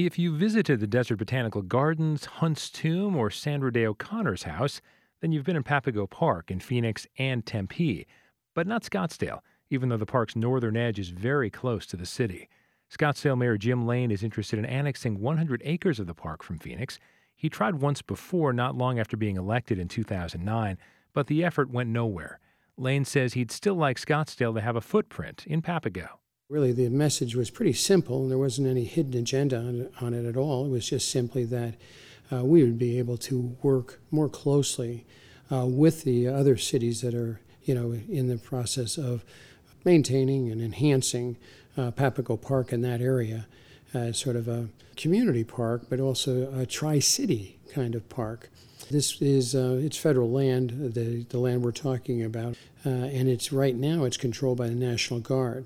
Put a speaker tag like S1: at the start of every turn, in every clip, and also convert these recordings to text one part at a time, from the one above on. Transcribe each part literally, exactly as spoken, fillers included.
S1: If you visited the Desert Botanical Gardens, Hunt's Tomb, or Sandra Day O'Connor's house, then you've been in Papago Park in Phoenix and Tempe, but not Scottsdale, even though the park's northern edge is very close to the city. Scottsdale Mayor Jim Lane is interested in annexing one hundred acres of the park from Phoenix. He tried once before, not long after being elected in two thousand nine, but the effort went nowhere. Lane says he'd still like Scottsdale to have a footprint in Papago.
S2: Really, the message was pretty simple. There wasn't any hidden agenda on it, on it at all. It was just simply that uh, we would be able to work more closely uh, with the other cities that are, you know, in the process of maintaining and enhancing uh, Papago Park in that area as sort of a community park, but also a tri-city kind of park. This is uh, it's federal land, the the land we're talking about, uh, and it's right now it's controlled by the National Guard.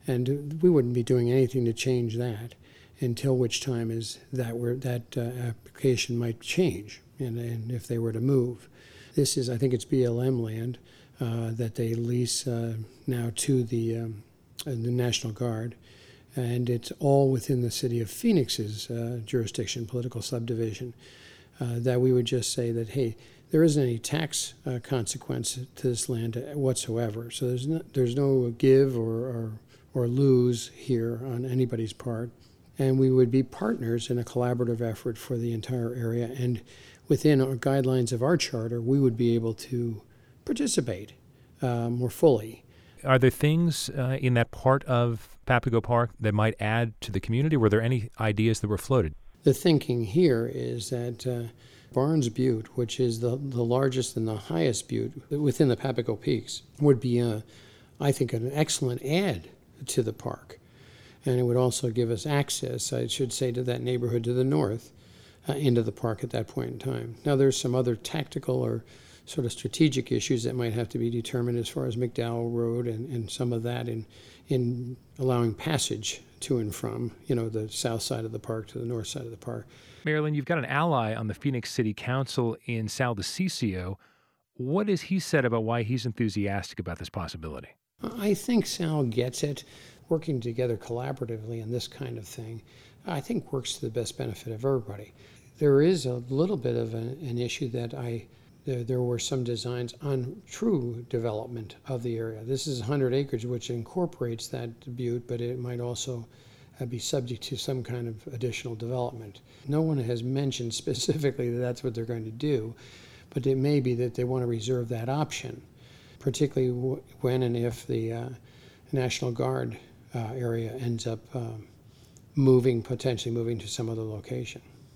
S2: And we wouldn't be doing anything to change that until which time is that where that uh, application might change, and, and if they were to move. This is, I think it's B L M land uh, that they lease uh, now to the, um, uh, the National Guard, and it's all within the city of Phoenix's uh, jurisdiction, political subdivision, uh, that we would just say that, hey, there isn't any tax uh, consequence to this land whatsoever. So there's no, there's no give or, or or lose here on anybody's part. And we would be partners in a collaborative effort for the entire area. And within our guidelines of our charter, we would be able to participate uh, more fully.
S1: Are there things uh, in that part of Papago Park that might add to the community? Were there any ideas that were floated?
S2: The thinking here is that uh, Barnes Butte, which is the, the largest and the highest butte within the Papago Peaks, would be, uh, I think, an excellent add to the park. And it would also give us access, I should say, to that neighborhood to the north, uh, into the park at that point in time. Now, there's some other tactical or sort of strategic issues that might have to be determined as far as McDowell Road and, and some of that in, in allowing passage to and from, you know, the south side of the park to the north side of the park.
S1: Marilyn, you've got an ally on the Phoenix City Council in Sal DiCiccio. What has he said about why he's enthusiastic about this possibility?
S2: I think Sal gets it. Working together collaboratively in this kind of thing, I think works to the best benefit of everybody. There is a little bit of an, an issue that I, there, there were some designs on true development of the area. This is one hundred acres, which incorporates that butte, but it might also uh, be subject to some kind of additional development. No one has mentioned specifically that that's what they're going to do, but it may be that they want to reserve that option, particularly w- when and if the uh, National Guard uh, area ends up um, moving, potentially moving to some other location.